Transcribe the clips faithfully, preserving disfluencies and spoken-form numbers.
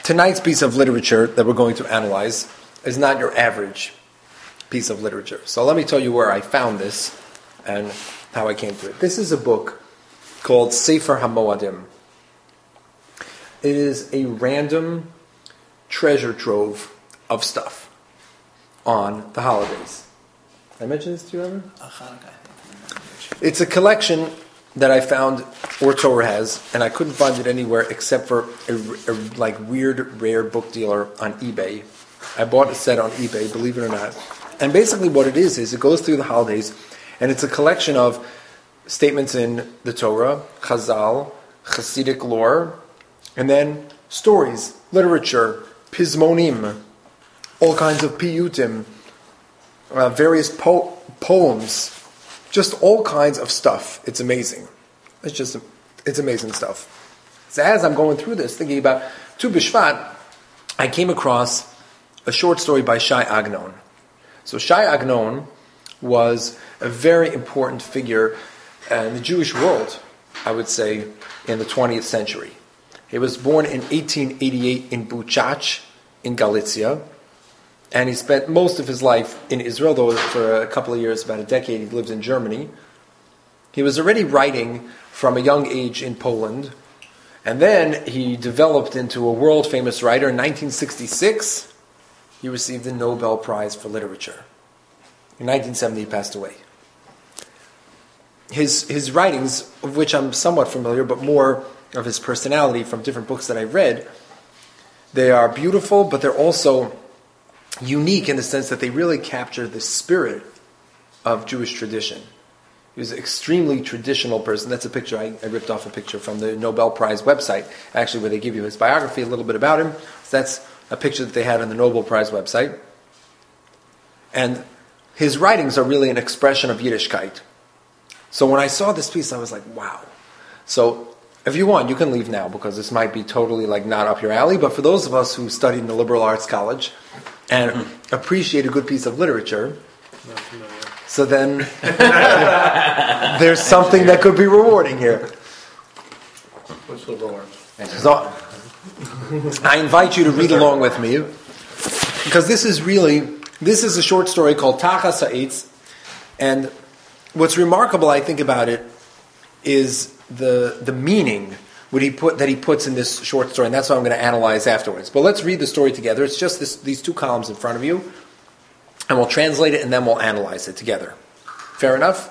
tonight's piece of literature that we're going to analyze is not your average piece of literature. So let me tell you where I found this and how I came to it. This is a book called Sefer HaMoadim. It is a random treasure trove of stuff on the holidays. Did I mention this to you ever? It's a collection that I found Or Torah has, and I couldn't find it anywhere except for a, a like weird, rare book dealer on eBay. I bought a set on eBay, believe it or not. And basically what it is, is it goes through the holidays, and it's a collection of statements in the Torah, Chazal, Hasidic lore, and then stories, literature, pismonim, all kinds of piyutim, uh, various po- poems, just all kinds of stuff. It's amazing. It's just, it's amazing stuff. So as I'm going through this, thinking about Tu B'Shvat, I came across a short story by Shai Agnon. So Shai Agnon was a very important figure in the Jewish world, I would say, in the twentieth century. He was born in eighteen eighty-eight in Buchach, in Galicia, and he spent most of his life in Israel, though for a couple of years, about a decade, he lived in Germany. He was already writing from a young age in Poland, and then he developed into a world-famous writer. In nineteen sixty-six, he received the Nobel Prize for Literature. In nineteen seventy, he passed away. His, his writings, of which I'm somewhat familiar, but more of his personality from different books that I've read, they are beautiful, but they're also unique in the sense that they really capture the spirit of Jewish tradition. He was an extremely traditional person. That's a picture, I, I ripped off a picture from the Nobel Prize website, actually, where they give you his biography, a little bit about him. So that's a picture that they had on the Nobel Prize website. And his writings are really an expression of Yiddishkeit. So when I saw this piece, I was like, wow. So if you want, you can leave now, because this might be totally like not up your alley. But for those of us who studied in the liberal arts college and appreciate a good piece of literature, so then there's something that could be rewarding here. What's liberal arts? So I invite you to read along with me, because this is really, this is a short story called Tachas Ha'etz, and what's remarkable, I think, about it is the the meaning what he put that he puts in this short story, and that's what I'm going to analyze afterwards. But let's read the story together. It's just this, these two columns in front of you, and we'll translate it, and then we'll analyze it together. Fair enough?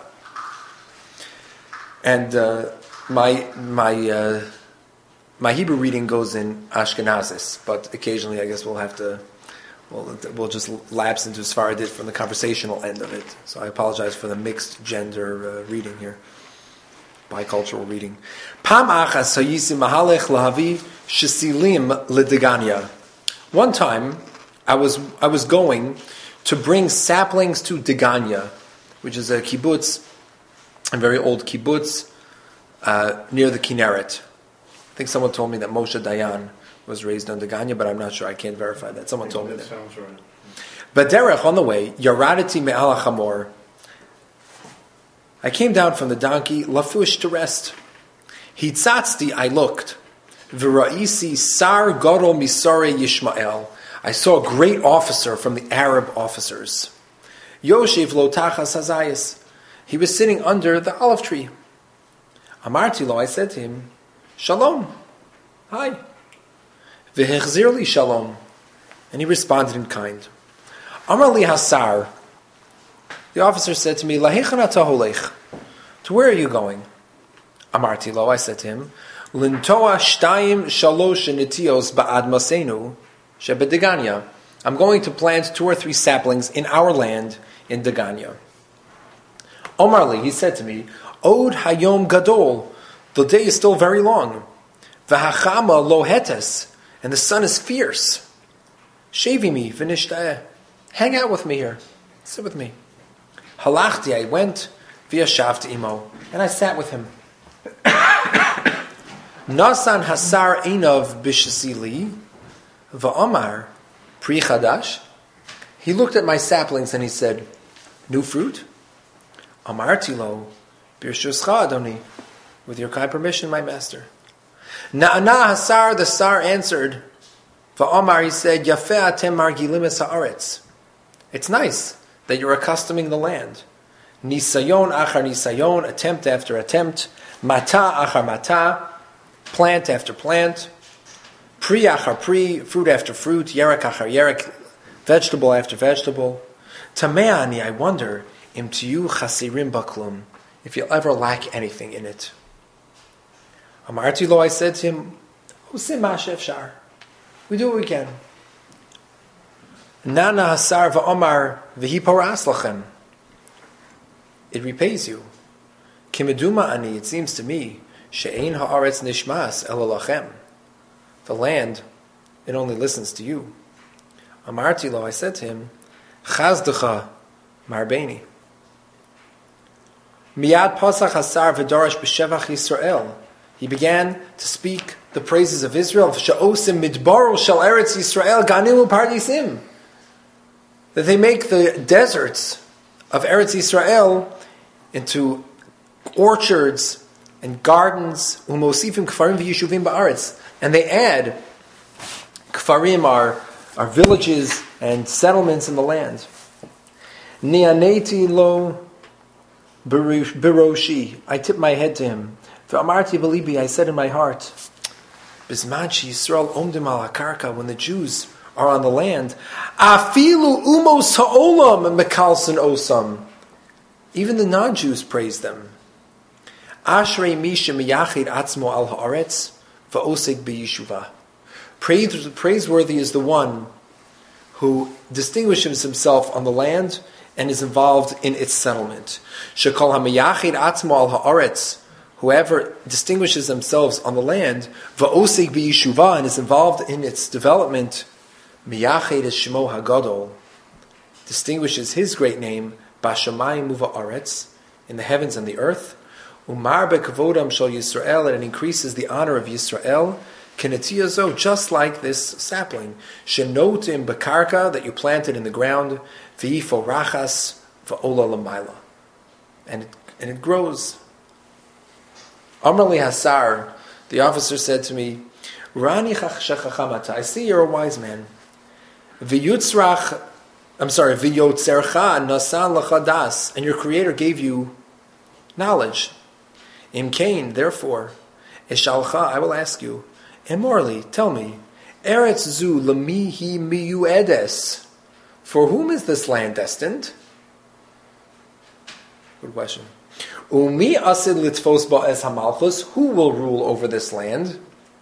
And uh, my my uh, my Hebrew reading goes in Ashkenazis, but occasionally I guess we'll have to we'll we'll just lapse into Sfaradit from the conversational end of it. So I apologize for the mixed gender uh, reading here, bicultural reading. Pam achas hayisim mahalech lahavi shesilim ledegania. One time, I was I was going to bring saplings to Degania, which is a kibbutz, a very old kibbutz uh, near the Kinneret. I think someone told me that Moshe Dayan was raised on Degania, but I'm not sure. I can't verify that. Someone told me that. Sounds right. But derech, on the way, yaradati me'al hachamor. I came down from the donkey, lafush, to rest. Hitzatzti, I looked. V'ra'isi sar gadol misare Yishmael. I saw a great officer from the Arab officers. Yoshev lo tachas hazayis. He was sitting under the olive tree. Amarti lo, I said to him, Shalom. Hi. V'hechzir li shalom. And he responded in kind. Amar li hasar. The officer said to me, Lahechan ata holech. To where are you going? Amarti lo, I said to him, Lintoa shtayim shalosh netios ba'ad masenu shebe Degania. I'm going to plant two or three saplings in our land in Degania. Omar li, he said to me, Od hayom gadol. The day is still very long. V'hachama lo hetes. And the sun is fierce. Shevi mi v'nishta'eh. Hang out with me here. Sit with me. Halachti, I went, v'yashavti imo, and I sat with him. Nasan hasar einav b'shesili, v'omar pri chadash. He looked at my saplings and he said, new fruit? Amarti lo, birshuscha adoni, with your kind permission, my master. Na'ana hasar, the sar answered, Va'amar, he said, Yafeh atem margilim es haaretz. It's nice that you're accustoming the land. Nisayon achar nisayon, attempt after attempt. Mata achar mata, plant after plant. Pri achar pri, fruit after fruit. Yerek achar yerek, vegetable after vegetable. Tameani, I wonder, im tiyu chasirim baklum, if you'll ever lack anything in it. Amarti lo, I said to him, Usim ma'aseh efshar. We do what we can. Nana hasar va'omar v'hi paras lachem. It repays you. Kimeduma ani, it seems to me, she'ein ha'aretz nishmas ela lachem. The land, it only listens to you. Amarti lo, I said to him, Chazdecha marbeni. Miyad pasach hasar v'darash b'shevach Yisrael. He began to speak the praises of Israel. V'sha'osim midbaro shel eretz Yisrael ganim u'pardisim. That they make the deserts of Eretz Yisrael into orchards and gardens. Umosifim kfarim v'yishuvim ba'aretz. And they add, kfarim are, are villages and settlements in the land. Ni'aneti lo biroshi. I tipped my head to him. V'amarti belibi, I said in my heart, Bisman Yisrael omdim al hakarka, when the Jews are on the land, afilu umos ha'olam mekalson osam. Even the non-Jews praise them. Ashrei misha miyachid atzmo al haaretz va'oseg b'yishuva. Praiseworthy is the one who distinguishes himself on the land and is involved in its settlement. Shekol ha'miyachid atzmo al haaretz. Whoever distinguishes themselves on the land, va'oseg b'yishuva, and is involved in its development, miyached es shemo hagadol, distinguishes his great name, b'shamayim uva'aretz, in the heavens and the earth, umar be'kavodam shel Yisrael, and it increases the honor of Yisrael, kenetiyazo, just like this sapling, shenotim bekarka, that you planted in the ground, v'yifo rachas va'ola l'mayla, and it, and it grows. Amrali Hasar, the officer said to me, Rani chachachamata, I see you're a wise man. V'yutzrach, I'm sorry, v'yotzercha nasan lachadas, and your Creator gave you knowledge. Im kain, therefore, eshalcha, I will ask you, Emorli, tell me, Eretz zu lamihi miyuedes, for whom is this land destined? Good question. Umi asid litzfos ba'es hamalchus, who will rule over this land?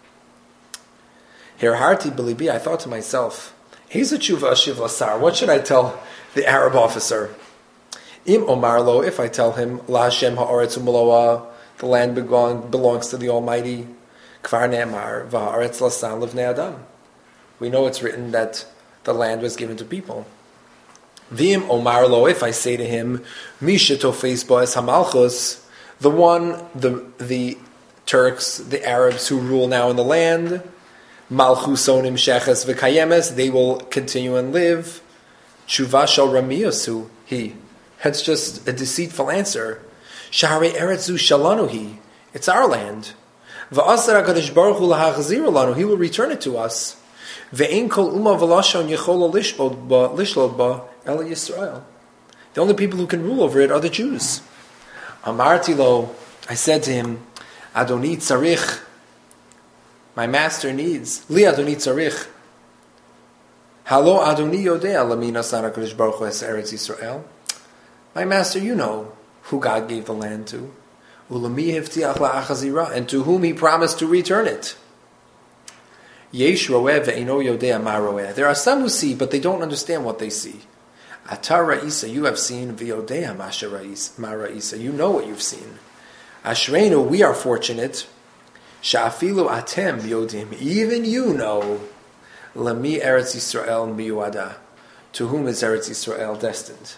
Hirharti belibi, I thought to myself, he's a tshuva ashiv lasar, what should I tell the Arab officer? Im omar lo, if I tell him, la Hashem ha'aretz u'maloa, the land belong, belongs to the Almighty, kvar ne'amar, va'aretz lasan livnei adam. We know it's written that the land was given to people. V'im omar lo, if I say to him, misha tofes ba'es hamalchus, the one, the the Turks, the Arabs who rule now in the land, malchusonim sheches v'kayemes, they will continue and live. Tshuva shel ramiyasu, he. That's just a deceitful answer. Shahare eretzu shalanu hi, it's our land. V'asar HaKadosh Baruch Hu lahachzir lanu, he will return it to us. Ve'ein kol umma v'lashon yechol lishlod ba lishlod ba el Yisrael. The only people who can rule over it are the Jews. Amarti lo, I said to him, Adoni tzarich, my master needs. Li Adoni tzarich. Halo Adoni yodea lamina sana HaKadosh Baruch Hu es Eretz Yisrael. My master, you know who God gave the land to. Ulami hivtiach la'achazira, and to whom he promised to return it. Yesh roeh ve'eno yodea ma roeh. There are some who see, but they don't understand what they see. Atar ra'isa, you have seen, v'yodea ma ra'isa, you know what you've seen. Ashreinu, we are fortunate. Sha'afilu atem yodim, even you know. Lami Eretz Yisrael miyuada, to whom is Eretz Yisrael destined.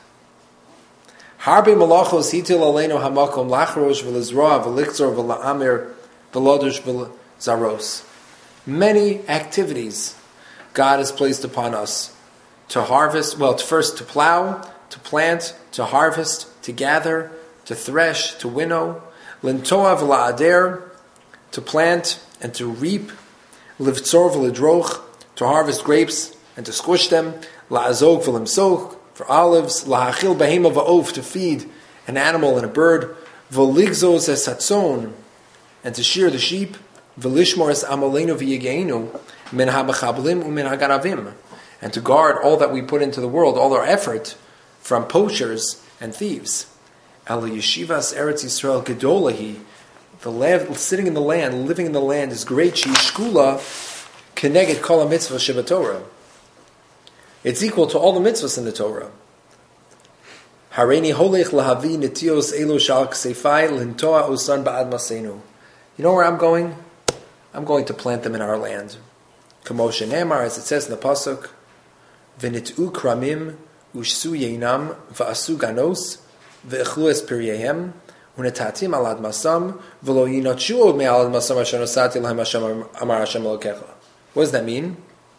Harbi malachos hitil aleinu hamakom lachrosh v'lizroa v'lichzor v'la'amir v'lodosh v'zaros. Many activities God has placed upon us to harvest, well, first to plow, to plant, to harvest, to gather, to thresh, to winnow, lintoa v'la'ader, to plant and to reap, livtzor v'lidroch, to harvest grapes and to squish them, la'azog for limsoch, for olives, la'achil behema va'of, to feed an animal and a bird, v'ligzos es hatzon, and to shear the sheep, v'lishmor es amalenu v'yigeinu, min ha'bachablim u'min ha'garavim, and to guard all that we put into the world, all our effort, from poachers and thieves. Ela yeshivas Eretz Yisrael gedolahi, the land, sitting in the land, living in the land is great. She shkula keneged kol mitzvah sheba Torah. It's equal to all the mitzvahs in the Torah. Hareini holech lahavi netios elo shal ksefai lintoa osan ba'ad masenu. You know where I'm going? I'm going to plant them in our land. Kamosha Nemar, as it says in the pasuk, v'nit'u kramim ushsu yeinam va'asu ganos v'echlu es piryehem unetatim alad masam v'lo yinatshu me'alad masam asher nosati lahem Hashem amar Hashem elokecha. What does that mean?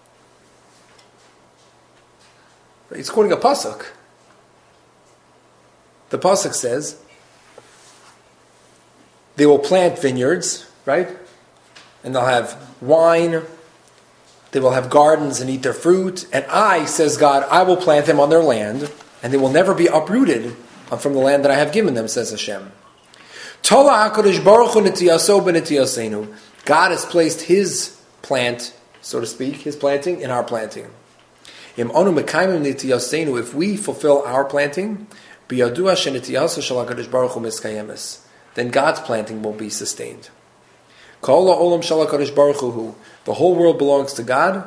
It's quoting a pasuk. The pasuk says they will plant vineyards, right? And they'll have wine. They will have gardens and eat their fruit. And I, says God, I will plant them on their land, and they will never be uprooted from the land that I have given them, says Hashem. God has placed His plant, so to speak, His planting, in our planting. If we fulfill our planting, then God's planting will be sustained. The whole world belongs to God.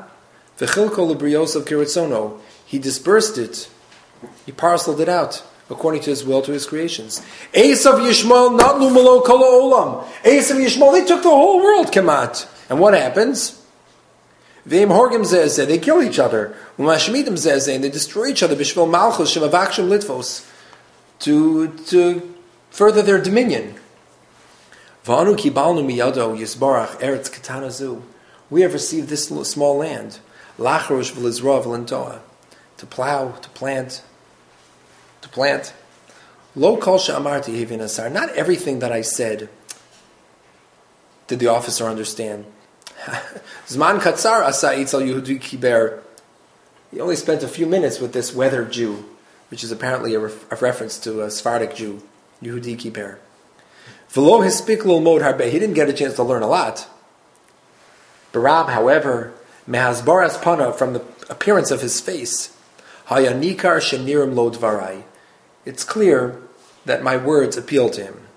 He dispersed it. He parceled it out according to His will to His creations. Esav Yishmael natnu malo kol ha'olam. Esav Yishmael, they took the whole world, Kemat. And what happens? V'im horgim zeh, they kill each other. U'mashmidim zeh, and they destroy each other. B'shvil malchus shemavakshim litvos, to to further their dominion. V'anu kibalnu miyado yisbarach eretz katana zu. We have received this small land, lachrosh v'lizra v'lintoa, to plow, to plant, to plant. Lo kol she'amarti hevin asar. Not everything that I said did the officer understand. Zman katzar asa itzel Yehudi kiber. He only spent a few minutes with this weathered Jew, which is apparently a, ref- a reference to a Sephardic Jew, Yehudi kiber. V'lo hispik lilmod harbe. He didn't get a chance to learn a lot. Barab, however, mehazbaras pana, from the appearance of his face, hayanikar shenirim lo dvarai. It's clear that my words appeal to him.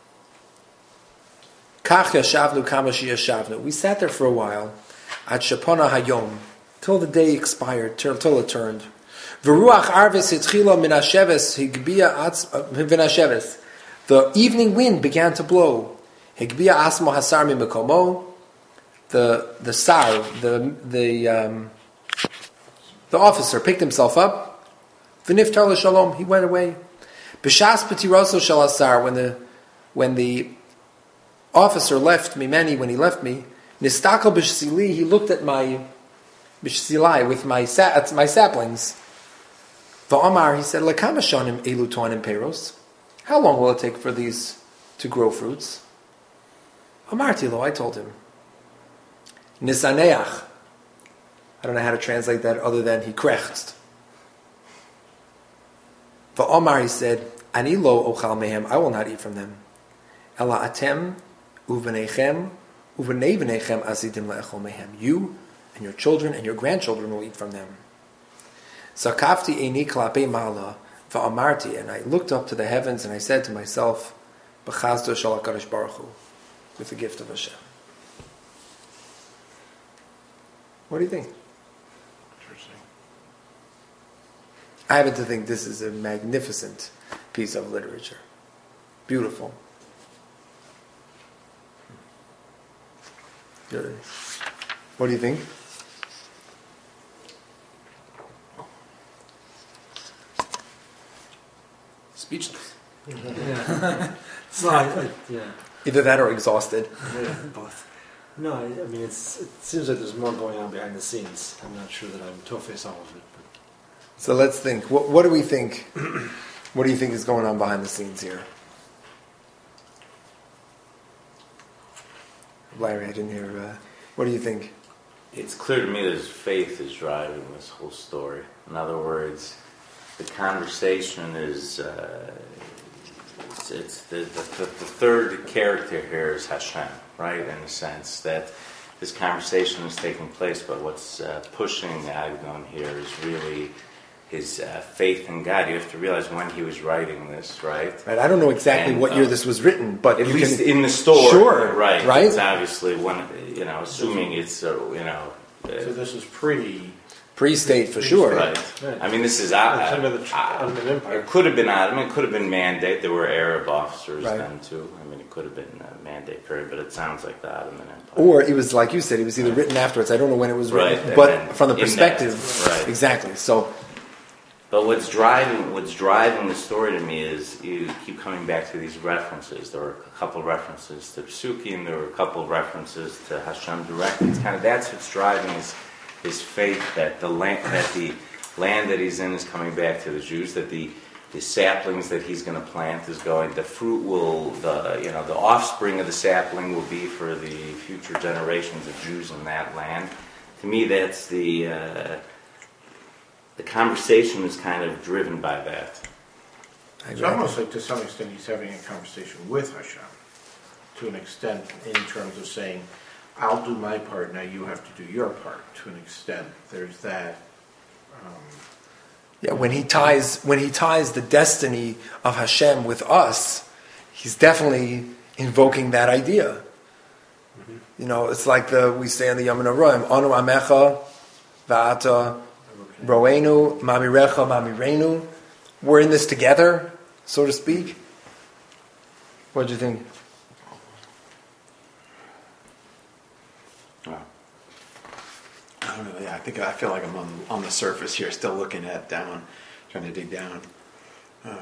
Kach yashavnu kamashi yashavnu. We sat there for a while, at shapana hayom, till the day expired, till, till it turned. V'ruach arvis hitchila min hasheves higbia hasheves. The evening wind began to blow. Higbia asmo hasar mimekomo. The the sar, the the um, the officer picked himself up. V'niftar l'shalom. He went away. B'shas b'tiraso shel asar. When the when the officer left me, many when he left me, nistakel b'shsili. He looked at my b'shsilai with my sa- at my saplings. V'amar, he said, lekama shonim elu toanim peros. How long will it take for these to grow fruits? Amarti lo, I told him. Nisaneach. I don't know how to translate that other than he krecht. For Omar, he said, Ani lo ochal mehem, I will not eat from them. Ela atem uvenechem uvenei venechem asidim le'echol mehem. You and your children and your grandchildren will eat from them. Zakafti eini klape mala va'amarti, and I looked up to the heavens and I said to myself, B'chazdo shel HaKadosh Baruch Hu, with the gift of Hashem. What do you think? Interesting. I happen to think this is a magnificent piece of literature. Beautiful. Good. What do you think? Speechless. Yeah. So I, I, yeah. Either that or exhausted. Yeah, both. No, I, I mean, it's, it seems like there's more going on behind the scenes. I'm not sure that I'm to-face all of it. But. So let's think. What, what do we think? What do you think is going on behind the scenes here? Larry, I didn't hear. Uh, what do you think? It's clear to me that his faith is driving this whole story. In other words, the conversation is, uh, it's, it's the, the, the, the third character here is Hashem, right? In the sense that this conversation is taking place, but what's uh, pushing Agnon here is really his uh, faith in God. You have to realize when he was writing this, right? Right. I don't know exactly And, what year uh, this was written, but At you least can, in the story, Sure, right? right. It's obviously one, you know, assuming it's, uh, you know, uh, So this is pre. pre-state for sure. right. Right. I mean, this is It's uh, under the tr- uh, Ottoman Empire. it could have been Ottoman, it could have been Mandate. There were Arab officers Right. then too. I mean, it could have been uh, Mandate period, but it sounds like the Ottoman Empire. Or it was like you said, it was either written afterwards. I don't know when it was written, Right, and but then from the in that, perspective, right. exactly. So But what's driving what's driving the story to me is you keep coming back to these references. There were a couple of references to Psukim, there were a couple of references to Hashem directly. It's kind of that's what's driving his his faith that the land that the land that he's in is coming back to the Jews, that the the saplings that he's going to plant is going. The fruit will the you know the offspring of the sapling will be for the future generations of Jews in that land. To me, that's the uh, the conversation is kind of driven by that. I It's agree. almost like to some extent he's having a conversation with Hashem, to an extent in terms of saying, I'll do my part, now you have to do your part. To an extent, there's that. Um, Yeah, when he ties when he ties the destiny of Hashem with us, he's definitely invoking that idea. Mm-hmm. You know, it's like the we say in the Yom Noraim, Anu Amecha, Va'ata Roenu, Mamirecha, Mamirenu. We're in this together, so to speak. What do you think? I don't know. Yeah, I think I feel like I'm on on the surface here, still looking at down, trying to dig down. Um,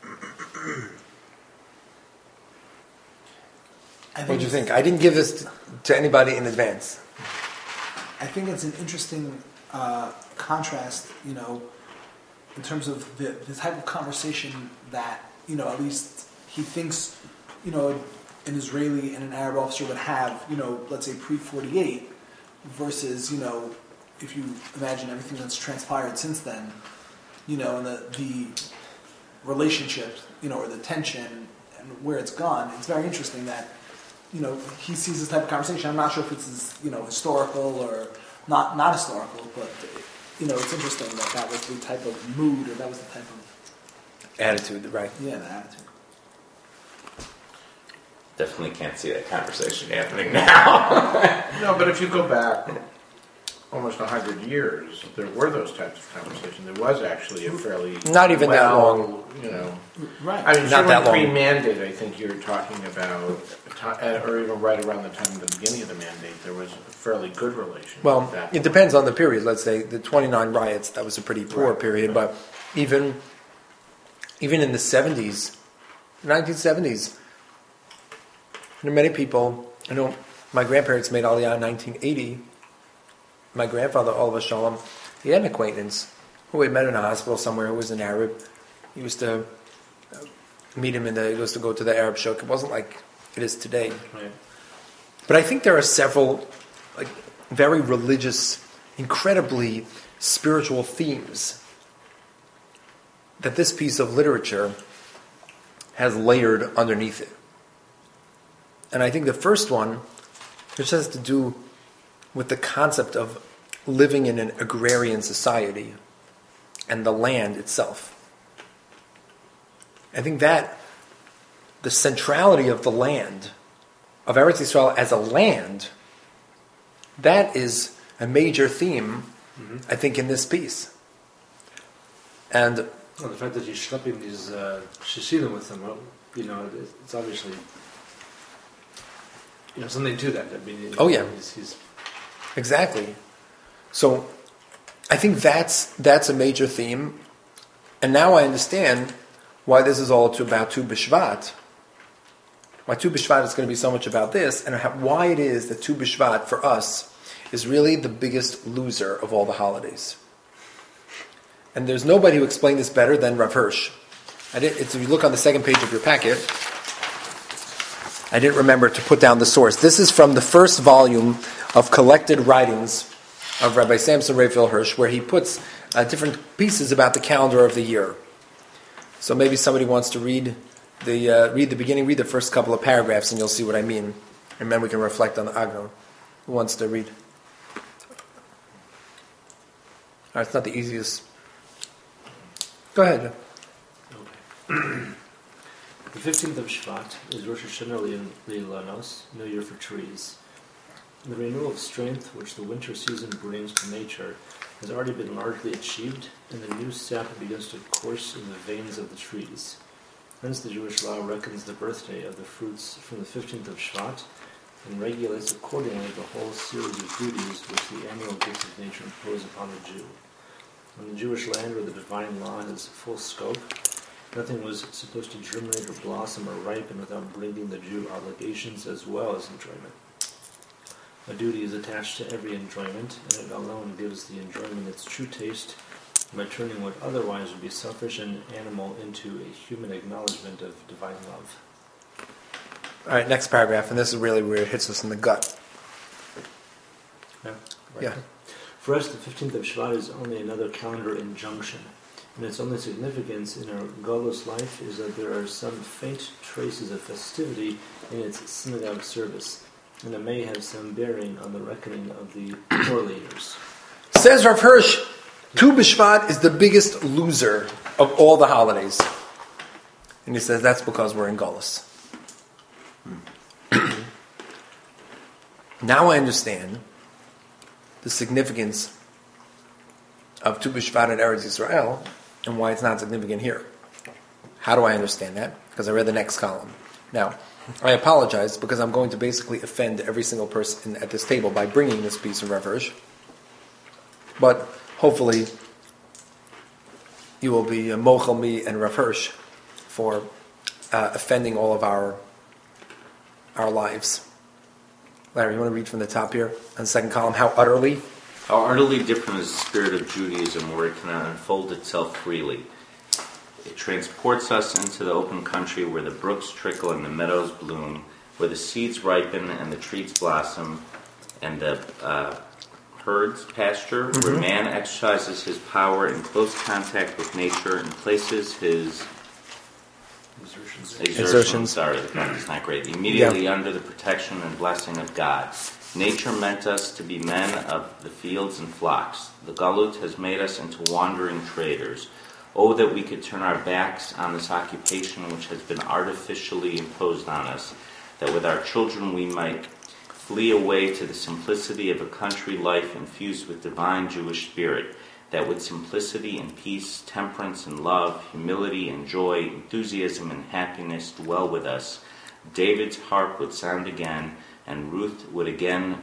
I What do you it's- think? I didn't give this to, to anybody in advance. I think it's an interesting uh, contrast, you know, in terms of the, the type of conversation that, you know, at least he thinks, you know, an Israeli and an Arab officer would have, you know, let's say pre forty-eight, versus, you know, if you imagine everything that's transpired since then, you know, and the, the relationship, you know, or the tension and where it's gone, it's very interesting that, you know, he sees this type of conversation. I'm not sure if it's, you know, historical or not not historical, but, you know, it's interesting that that was the type of mood, or that was the type of, Attitude, right? yeah, the attitude. Definitely can't see that conversation happening now. no, but if you go back almost a hundred years, there were those types of conversations. There was actually a fairly Not even that well, long. You know, Right. I mean, Not certainly that long. pre-mandate, I think you're talking about, a ti- uh, or even right around the time of the beginning of the mandate, there was a fairly good relationship. Well, at that it point. depends on the period. Let's say the twenty-nine riots, that was a pretty poor Right, period, right. but even even in the seventies, nineteen seventies, there are many people, I know my grandparents made Aliyah in nineteen eighty. My grandfather, Oliver Shalom, he had an acquaintance who he met in a hospital somewhere who was an Arab. He used to uh, meet him in the, he used to go to the Arab shuk. It wasn't like it is today. Right. But I think there are several like very religious, incredibly spiritual themes that this piece of literature has layered underneath it. And I think the first one, which has to do with the concept of living in an agrarian society and the land itself. I think that the centrality of the land, of Eretz Yisrael as a land, that is a major theme, mm-hmm. I think, in this piece. And Well, the fact that he's schlepping these uh, shisidim with him, well, you know, it's obviously, you know, something to that. I mean, you know, Oh, yeah. he's, he's exactly. So I think that's that's a major theme. And now I understand why this is all to about Tu B'Shvat. Why Tu B'Shvat is going to be so much about this, and how, why it is that Tu B'Shvat for us is really the biggest loser of all the holidays. And there's nobody who explained this better than Rav Hirsch. I did, it's, if you look on the second page of your packet, I didn't remember to put down the source. This is from the first volume of collected writings of Rabbi Samson Raphael Hirsch, where he puts uh, different pieces about the calendar of the year. So maybe somebody wants to read the uh, read the beginning, read the first couple of paragraphs, and you'll see what I mean. And then we can reflect on the Agron. Who wants to read? All right, it's not the easiest. Go ahead. Okay. The fifteenth of Shvat is Rosh Hashanah Leilanos, New Year for trees. The renewal of strength which the winter season brings to nature has already been largely achieved, and the new sap begins to course in the veins of the trees. Hence the Jewish law reckons the birthday of the fruits from the fifteenth of Shvat and regulates accordingly the whole series of duties which the annual gifts of nature impose upon the Jew. In the Jewish land where the divine law has full scope, nothing was supposed to germinate or blossom or ripen without bringing the Jew obligations as well as enjoyment. A duty is attached to every enjoyment, and it alone gives the enjoyment its true taste by turning what otherwise would be selfish and animal into a human acknowledgement of divine love. All right, next paragraph, and this is really where it hits us in the gut. Yeah. Right. Yeah. For us, the fifteenth of Shvat is only another calendar injunction, and its only significance in our Golos life is that there are some faint traces of festivity in its synagogue service, and it may have some bearing on the reckoning of the poor leaders. Says Rav Hirsch, Tu B'Shvat is the biggest loser of all the holidays. And he says that's because we're in Golos. Now I understand the significance of Tu B'Shvat in Eretz Yisrael and why it's not significant here. How do I understand that? Because I read the next column. Now, I apologize because I'm going to basically offend every single person at this table by bringing this piece of Rav Hirsch. But hopefully you will be mochel me and Rav Hirsch for uh, offending all of our our lives. Larry, you want to read from the top here on the second column? How utterly? How utterly different is the spirit of Judaism, where it cannot unfold itself freely. It transports us into the open country where the brooks trickle and the meadows bloom, where the seeds ripen and the trees blossom, and the uh, herds pasture, mm-hmm. where man exercises his power in close contact with nature and places his Exertions. exertions, Exertions. sorry, the fact is not great, immediately yeah. under the protection and blessing of God. Nature meant us to be men of the fields and flocks. The Galut has made us into wandering traders. Oh, that we could turn our backs on this occupation which has been artificially imposed on us, that with our children we might flee away to the simplicity of a country life infused with divine Jewish spirit, that with simplicity and peace, temperance and love, humility and joy, enthusiasm and happiness dwell with us. David's harp would sound again, and Ruth would again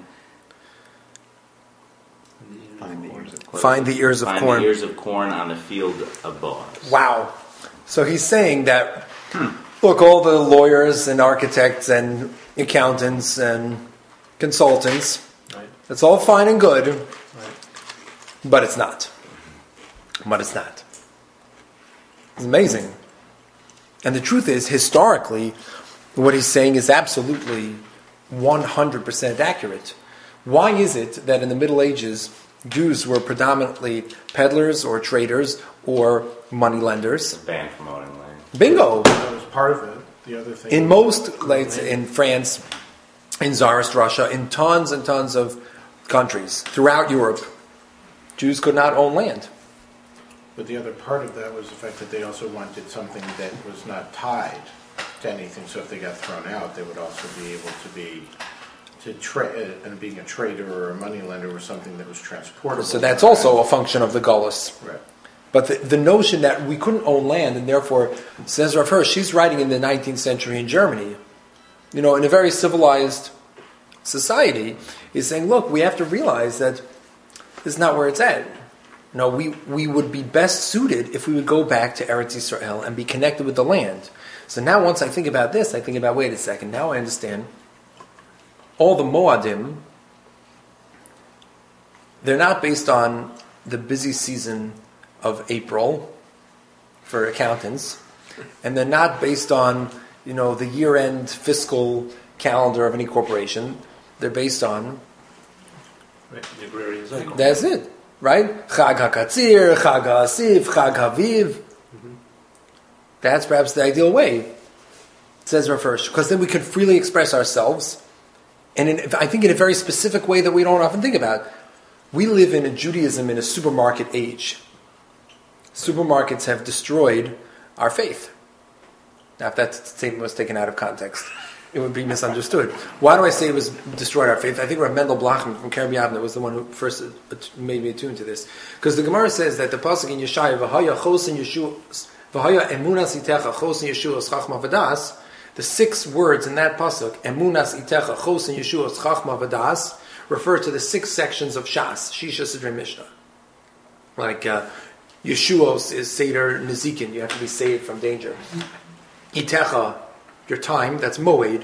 Find the ears of corn. Find the ears of find corn. the ears of corn on the field of Boaz. Wow. So he's saying that, look, all the lawyers and architects and accountants and consultants, Right. it's all fine and good, Right. but it's not. But it's not. It's amazing. And the truth is, historically, what he's saying is absolutely one hundred percent accurate. Why is it that in the Middle Ages, Jews were predominantly peddlers or traders or moneylenders? Ban promoting land. Bingo! That was part of it. The other thing. In most, like in France, in Tsarist Russia, in tons and tons of countries throughout Europe, Jews could not own land. But the other part of that was the fact that they also wanted something that was not tied to anything. So if they got thrown out, they would also be able to be to trade. And being a trader or a moneylender was something that was transportable. So that's also a function of the Gullus. Right. But the, the notion that we couldn't own land, and therefore, says Rav Hirsch, she's writing in the nineteenth century in Germany, you know, in a very civilized society, is saying, look, we have to realize that this is not where it's at. No, we, we would be best suited if we would go back to Eretz Yisrael and be connected with the land. So now once I think about this, I think about, wait a second, now I understand all the Moadim, they're not based on the busy season of April for accountants, and they're not based on, you know, the year-end fiscal calendar of any corporation. They're based on Right, the agrarian cycle. That's it, right? Chag HaKatzir, Chag HaAsif, Chag HaViv. Mm-hmm. That's perhaps the ideal way, says Rav Hirsch, because then we can freely express ourselves, and in, I think in a very specific way that we don't often think about. We live in a Judaism in a supermarket age. Supermarkets have destroyed our faith. Now, if that statement was taken out of context, it would be misunderstood. Why do I say it was destroyed our faith? I think Rav Mendel Blachman from Kerem Yavne was the one who first made me attuned to this. Because the Gemara says that the pasuk in Yeshaya, V'haya chosin Yeshua, V'haya emunas itecha chosin Yeshua chachma v'das, the six words in that pasuk, emunas itecha chosin Yeshua chachma v'das, refer to the six sections of Shas, Shisha Sidrei Mishnah. Like uh, Yeshuos is Seder Nezikin, you have to be saved from danger. Itecha, your time, that's Moed.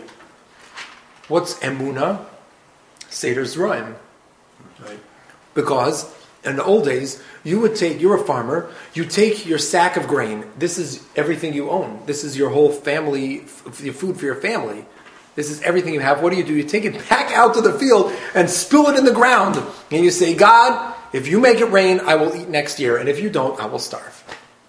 What's Emuna? Seder Zraim. Right? Because in the old days, you would take, you're a farmer, you take your sack of grain, this is everything you own, this is your whole family, your food for your family. This is everything you have. What do you do? You take it back out to the field and spill it in the ground. And you say, God, if you make it rain, I will eat next year. And if you don't, I will starve.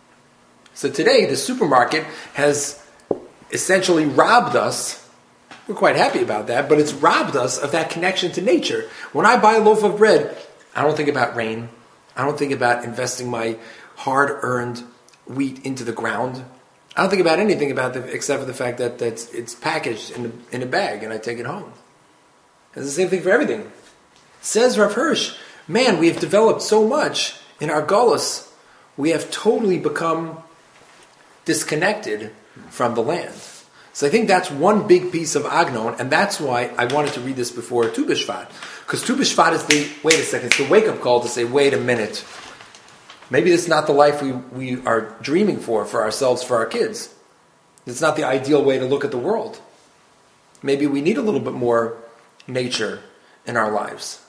So today, the supermarket has essentially robbed us. We're quite happy about that, but it's robbed us of that connection to nature. When I buy a loaf of bread, I don't think about rain. I don't think about investing my hard-earned wheat into the ground. I don't think about anything about it except for the fact that that's, it's packaged in a, in a bag and I take it home. It's the same thing for everything. Says Rav Hirsch, man, we have developed so much in our gullus. We have totally become disconnected from the land. So I think that's one big piece of Agnon, and that's why I wanted to read this before Tu B'Shvat. Because Tu B'Shvat is the, wait a second, it's the wake-up call to say, wait a minute. Maybe this is not the life we, we are dreaming for, for ourselves, for our kids. It's not the ideal way to look at the world. Maybe we need a little bit more nature in our lives.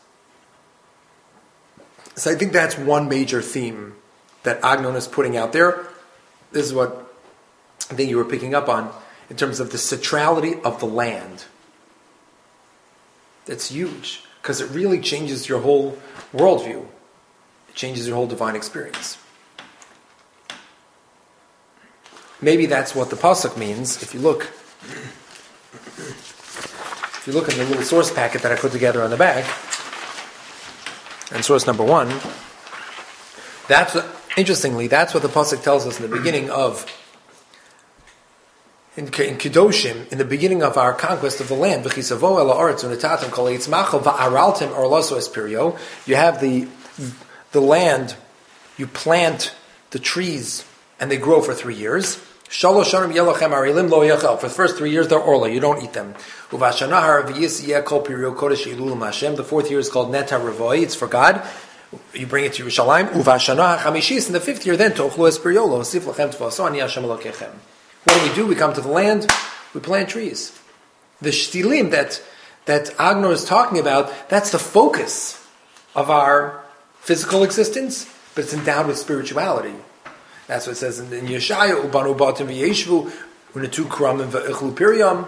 So I think that's one major theme that Agnon is putting out there. This is what I think you were picking up on in terms of the centrality of the land. That's huge, because it really changes your whole worldview. Changes your whole divine experience. Maybe that's what the pasuk means. If you look, if you look in the little source packet that I put together on the back, and source number one, that's what, interestingly, that's what the pasuk tells us in the beginning of in, in Kedoshim, in the beginning of our conquest of the land. You have the The land, you plant the trees, and they grow for three years. For the first three years, they're orla, you don't eat them. The fourth year is called Neta Revoy, it's for God. You bring it to Yerushalayim. And the fifth year, then, what do we do? We come to the land, we plant trees. The shtilim that, that Agnon is talking about, that's the focus of our physical existence, but it's endowed with spirituality. That's what it says in, in Yeshaya, Ubanu Batim V'yeshvu, Unetu Kramim V'echlu Piriam.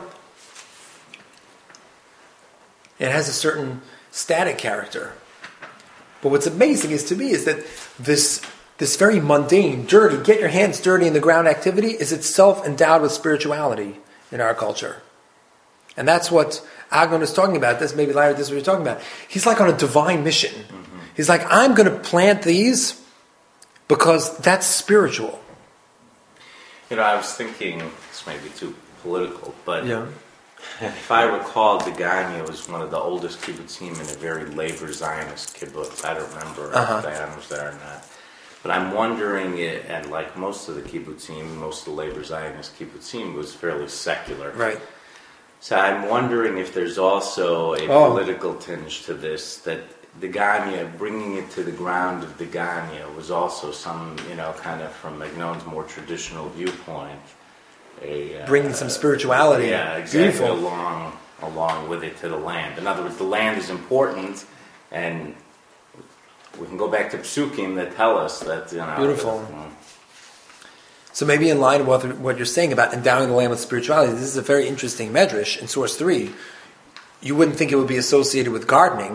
It has a certain static character. But what's amazing is to me is that this this very mundane, dirty, get your hands dirty in the ground activity is itself endowed with spirituality in our culture. And that's what Agnon is talking about. This maybe Larry, this is what you're talking about. He's like on a divine mission. Mm-hmm. He's like, I'm going to plant these because that's spiritual. You know, I was thinking, this may be too political, but yeah. If I recall, Degania was one of the oldest kibbutzim in a very labor Zionist kibbutz. I don't remember uh-huh. if Diana was there or not. But I'm wondering, and like most of the kibbutzim, most of the labor Zionist kibbutzim was fairly secular. Right. So I'm wondering if there's also a oh. political tinge to this, that Degania, bringing it to the ground of Degania was also some, you know, kind of from Magnon's more traditional viewpoint. A, uh, bringing some spirituality. Yeah, exactly. Beautiful. Along, along with it to the land. In other words, the land is important, and we can go back to Psukim that tell us that, you know. Beautiful. That, um, so maybe in line with what you're saying about endowing the land with spirituality, this is a very interesting medrash in source three. You wouldn't think it would be associated with gardening.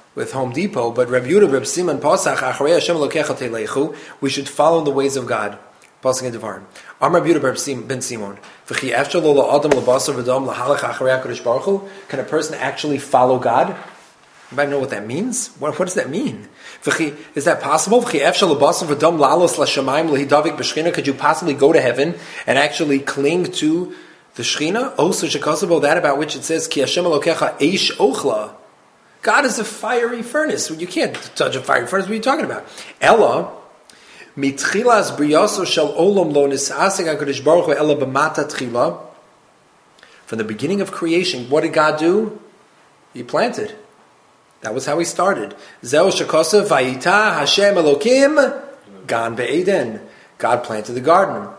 with Home Depot, but Reb Yehuda, Reb Simon, Pasach, Acharei Hashem Elokecha Teilechu, we should follow the ways of God. Pasach in Devarim. Am Reb Yehuda ben Simon, V'chi efshar lo la'adam l'basar v'dam l'halach acharei HaKadosh Baruch Hu. Can a person actually follow God? Anybody know what that means? What, what does that mean? V'chi, is that possible? V'chi efshar l'basar v'dam la'alos l'shamayim l'hidavik b'shchina. Could you possibly go to heaven and actually cling to the Shechina? Osa shekasabo, that about which it says, Ki Hashem Elokecha eish ochla. God is a fiery furnace. You can't touch a fiery furnace. What are you talking about? Ella, mitchilas briyaso shel olam lo nisasek HaKadosh Baruch Hu ella b'mata tchila. From the beginning of creation, what did God do? He planted. That was how he started. Zeu shekosav vayita Hashem Elokim gan be'eden. God planted the garden.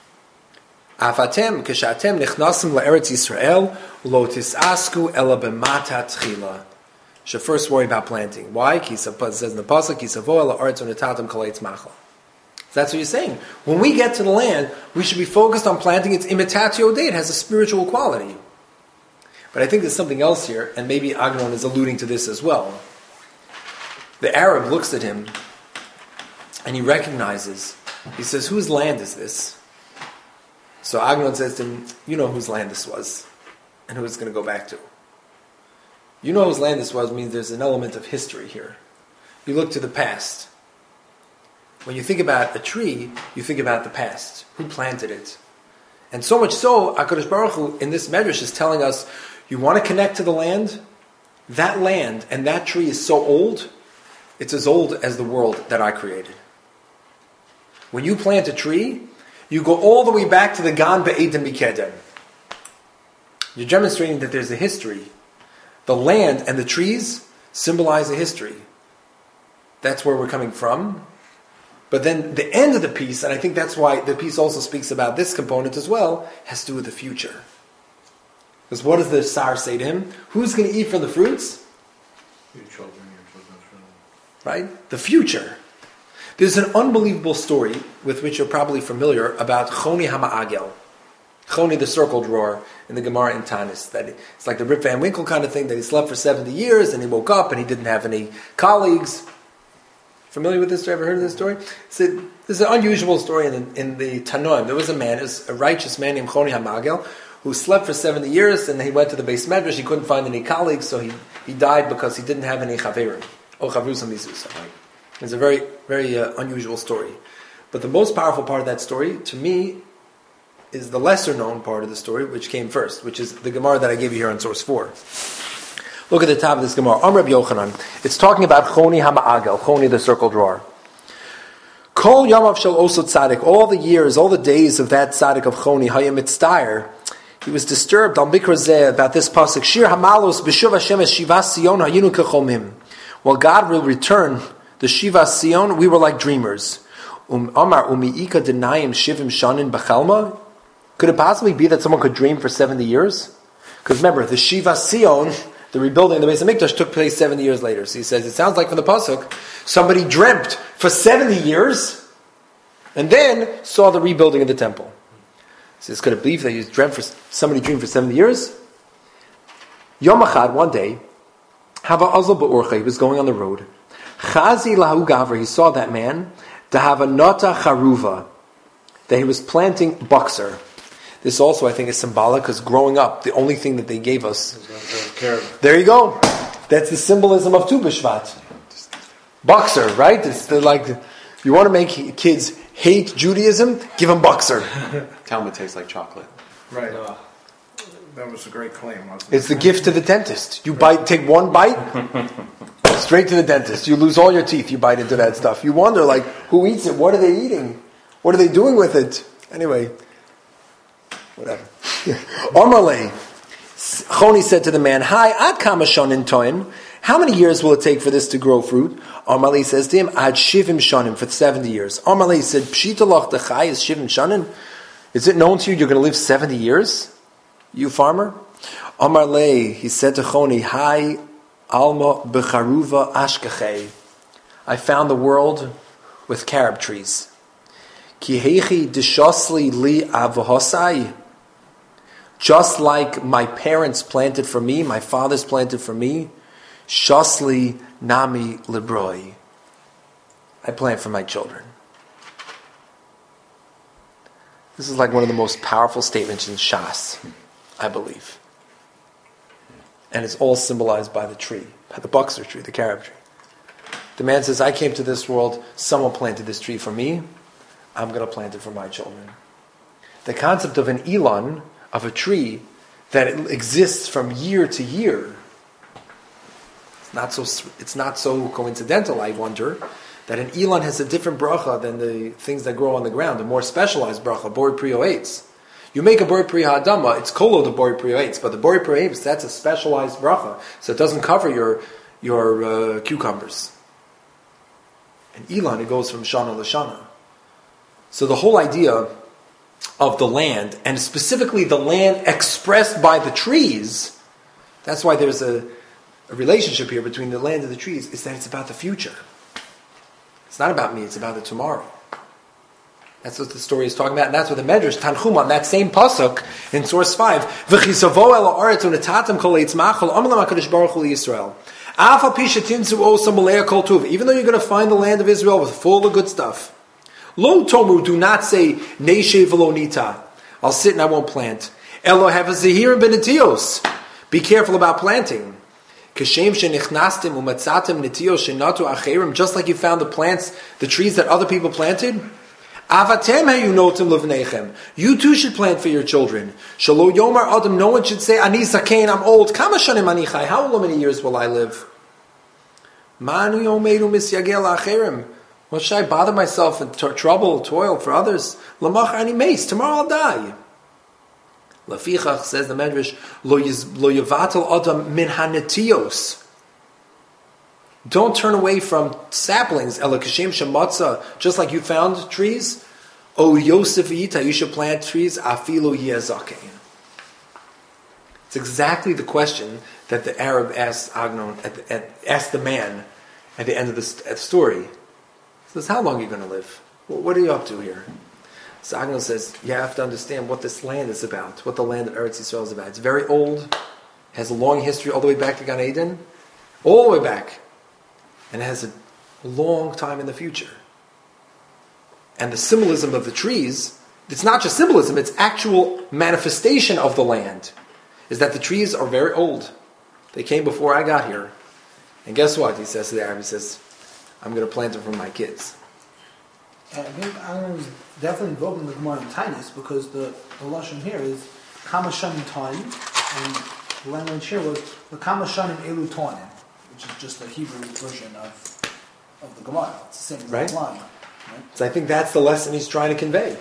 Afatem kishatem nichnasim la'eretz Yisrael lo tisasku ella b'mata tchila. Should first worry about planting. Why? It says in the pasuk, "Kisavoel la'aretz unetatem kolaitz machal." That's what you're saying. When we get to the land, we should be focused on planting. It's imitatio Dei. It has a spiritual quality. But I think there's something else here, and maybe Agnon is alluding to this as well. The Arab looks at him, and he recognizes. He says, "Whose land is this?" So Agnon says to him, "You know whose land this was, and who it's going to go back to." You know whose land this was means there's an element of history here. You look to the past. When you think about a tree, you think about the past. Who planted it? And so much so, HaKadosh Baruch Hu in this medrash is telling us, you want to connect to the land? That land and that tree is so old, it's as old as the world that I created. When you plant a tree, you go all the way back to the Gan Be'eden Mikedem. You're demonstrating that there's a history. The land and the trees symbolize a history. That's where we're coming from. But then the end of the piece, and I think that's why the piece also speaks about this component as well, has to do with the future. Because what does the Sar say to him? Who's going to eat from the fruits? Your children, your children's children. Right? The future. There's an unbelievable story with which you're probably familiar about Choni HaMa'agel. Choni, the circle drawer, in the Gemara in Tanis. That it's like the Rip Van Winkle kind of thing, that he slept for seventy years and he woke up and he didn't have any colleagues. Familiar with this story? Ever heard of this story? So, this is an unusual story in, in the Tanoim. There was a man, a righteous man named Choni HaMagel, who slept for seventy years and he went to the Beis Medrash. He couldn't find any colleagues, so he, he died because he didn't have any chaverim. Oh, chavrusam mizusa. It's a very, very uh, unusual story. But the most powerful part of that story, to me, is the lesser known part of the story, which came first, which is the Gemara that I gave you here on source four. Look at the top of this Gemara. Amr Reb Yochanan. It's talking about Choni HaMa'agel, Choni the circle drawer. Kol Yamav Shel Osot Tzadik, all the years, all the days of that Tzadik of Choni, Hayam Mitzdayer, he was disturbed on Bikra Zeh about this pasuk. Shir Hamalos B'Shuv Hashem Es Shivas Sion Hayinu Kechomim. While God will return the Shivas Sion, we were like dreamers. Um Amar Umiika Denayim Shivim Shanin B'Chalma. Could it possibly be that someone could dream for seventy years? Because remember, the Shivas Sion, the rebuilding of the Beis HaMikdash, took place seventy years later. So he says, it sounds like from the pasuk, somebody dreamt for seventy years, and then saw the rebuilding of the temple. He says, could it be that he dreamt for somebody dreamed for seventy years? Yom Echad, one day, Hava Azal Ba'orcha, he was going on the road. Chazi Lahu Gavra, he saw that man, Dahava Nota Charuva, that he was planting buxer. This also, I think, is symbolic because growing up, the only thing that they gave us. There you go. That's the symbolism of Tu B'Shvat. Buxer, right? It's the, like, you want to make kids hate Judaism? Give them buxer. Tell them it tastes like chocolate. Right. Uh, That was a great claim, wasn't it? It's the gift to the dentist. You bite, take one bite, straight to the dentist. You lose all your teeth. You bite into that stuff. You wonder, like, who eats it? What are they eating? What are they doing with it? Anyway. Whatever. Omerle, Choni said to the man, Hi, ad kama shonin toin. How many years will it take for this to grow fruit? Omerle says to him, Ad shivim shonim, for seventy years. Omerle said, Pshita loch dechai is shivim shonin? Is it known to you you're going to live seventy years? You farmer? Omerle, he said to Choni, Hi, alma becharuva ashkachei. I found the world with carob trees. Ki heichi dishosli li avahosai. Just like my parents planted for me, my fathers planted for me, shosli Nami Libroi. I plant for my children. This is like one of the most powerful statements in Shas, I believe. And it's all symbolized by the tree, by the Buxer tree, the carob tree. The man says, I came to this world, someone planted this tree for me, I'm going to plant it for my children. The concept of an Elon, of a tree, that it exists from year to year, it's not so, it's not so coincidental, I wonder, that an Elon has a different bracha than the things that grow on the ground, a more specialized bracha, Bori Pri Oetz. You make a Bori Pri Ha'adama, it's kolo the Bori Pri Oetz, but the Bori Pri Oetz, that's a specialized bracha, so it doesn't cover your your uh, cucumbers. And Elon, it goes from Shana to Shana. So the whole idea of the land, and specifically the land expressed by the trees, that's why there's a, a relationship here between the land and the trees, is that it's about the future. It's not about me, it's about the tomorrow. That's what the story is talking about, and that's what the Medrash, Tanchum, on that same pasuk, in source five, V'chisavo el ha'aretz u'netatam kol eitzmachol amalam HaKadosh Baruch Hu Yisrael. Af al pi shetinzu osam b'leah kol tuv. Even though you're going to find the land of Israel with full of good stuff. Lo tomu, do not say, Neishe v'lo nita. I'll sit and I won't plant. Elo have a zehir benetios. Be careful about planting. Kashem shenichnastim umatzatim netios shenatu acherim. Just like you found the plants, the trees that other people planted. Avatem hayunotim levnechem. You too should plant for your children. Shalo yomar adam. No one should say, Ani zakein, I'm old. Kama shanim ani chai. How many years will I live? Manu yomeru misyagel acherim. What should I bother myself and t- trouble, toil for others? Lamach ani meis. Tomorrow I'll die. Lafichach, says the Medrash, lo yavatel adam min hanetios. Don't turn away from saplings. Ela kashem shematza, just like you found trees. O Yosef yita, you should plant trees. Afilu yezakein. It's exactly the question that the Arab asked Agnon, at the, at, asked the man at the end of the st- story. He says, "How long are you going to live? What are you up to here?" So Agnon says, "You have to understand what this land is about. What the land of Eretz Yisrael is about. It's very old, has a long history, all the way back to Gan Eden, all the way back." And it has a long time in the future. And the symbolism of the trees, it's not just symbolism, it's actual manifestation of the land, is that the trees are very old. They came before I got here. And guess what? He says to the Arab, he says, I'm going to plant them for my kids. And I think Aaron was definitely invoking the Gemara in Tainus, because the, the Lashon here is Kama Shanim Taim, and the language here was the Kama Shanim Elu Tanim, which is just a Hebrew version of of the Gemara. It's the same right. line. Right? So I think that's the lesson he's trying to convey.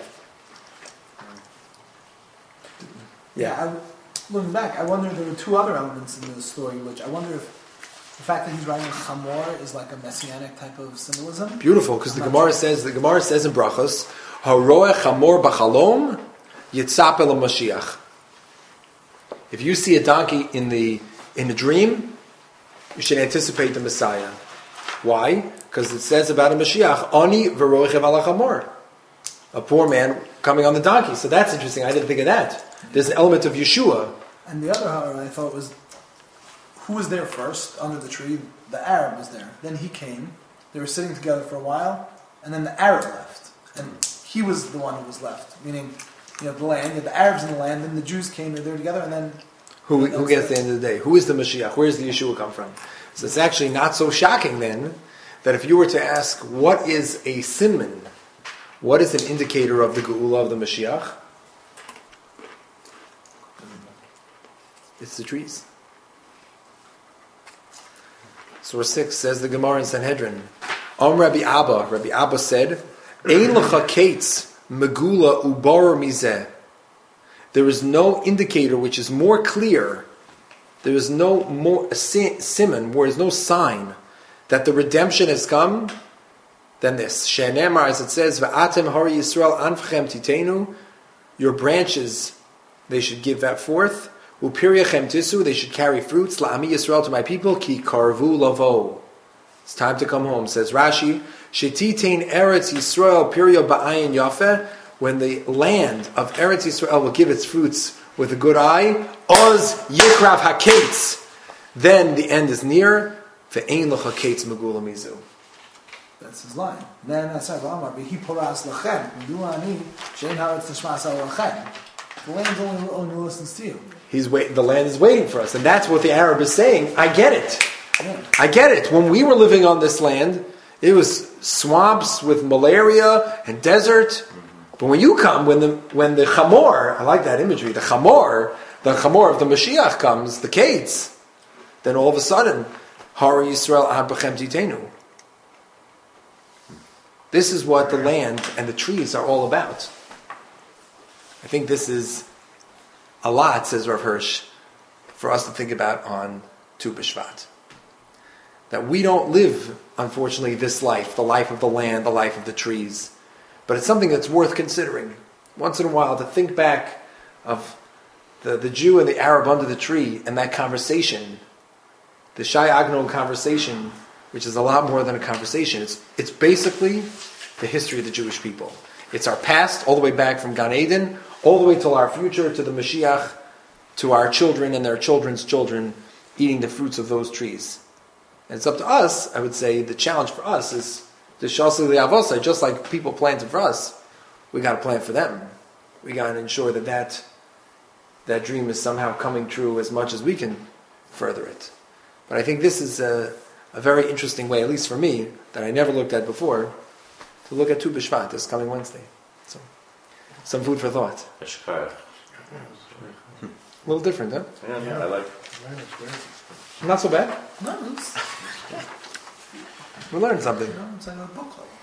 Yeah, I, looking back, I wonder if there were two other elements in the story, which I wonder if the fact that he's riding a chamor is like a messianic type of symbolism. Beautiful, because the Gemara says the Gemara says in Brachos, Haroeh chamor b'chalom yitzap el Mashiach. If you see a donkey in the in a dream, you should anticipate the Messiah. Why? Because it says about a Mashiach, Ani v'roichev ala chamor, a poor man coming on the donkey. So that's interesting. I didn't think of that. There's an element of Yeshua. And the other horror I thought was, who was there first under the tree? The Arab was there. Then he came. They were sitting together for a while, and then the Arab left, and he was the one who was left. Meaning, you know, the land. You had the Arabs in the land. Then the Jews came. They were together, and then. Who, who gets the end of the day? Who is the Mashiach? Where does the Yeshua come from? So it's actually not so shocking then that if you were to ask, what is a siman? What is an indicator of the Geula of the Mashiach? It's the trees. Source six says the Gemara in Sanhedrin. Om Rabbi Abba, Rabbi Abba said, Ein lecha kates megula ubar mizeh. There is no indicator which is more clear. There is no more a simon, where there is no sign that the redemption has come than this. She'nemar, as it says, "Va'atem hari Yisrael anfchem titenu." Your branches, they should give that forth. Upiriachem tisu, they should carry fruits. La'ami Yisrael, to my people. Ki karvu lavo. It's time to come home. Says Rashi, "Shetitain Eretz Yisrael pirio ba'ayin yafeh." When the land of Eretz Yisrael will give its fruits with a good eye, Oz Yikrav Haketz, then the end is near. Ve'ein lecha kates megula mizu. That's his line. Then I said, "Amar bihi poras lachem duani shein haaretz tishmas al lachem." The land only only listens to you. He's wait. The land is waiting for us, and that's what the Arab is saying. I get it. Yeah. I get it. When we were living on this land, it was swamps with malaria and desert. But when you come, when the when the chamor, I like that imagery. The chamor, the chamor of the Mashiach comes, the kates. Then all of a sudden, Hara Yisrael Ad B'chem Titenu. This is what the land and the trees are all about. I think this is a lot, says Rav Hirsch, for us to think about on Tu B'Shvat. That we don't live, unfortunately, this life, the life of the land, the life of the trees. But it's something that's worth considering. Once in a while, to think back of the, the Jew and the Arab under the tree and that conversation, the Shai Agnon conversation, which is a lot more than a conversation. It's it's basically the history of the Jewish people. It's our past, all the way back from Gan Eden, all the way till our future, to the Mashiach, to our children and their children's children, eating the fruits of those trees. And it's up to us, I would say, the challenge for us is the Shasi Li'avosai, just like people planted for us, we got to plant for them. We got to ensure that, that that dream is somehow coming true as much as we can further it. But I think this is a, a very interesting way, at least for me, that I never looked at before, to look at Tu B'Shvat this coming Wednesday. So, some food for thought. Ashkar. A little different, huh? Yeah, yeah, I like. Not so bad. No, it's, We learned something. you know, it's like a book club.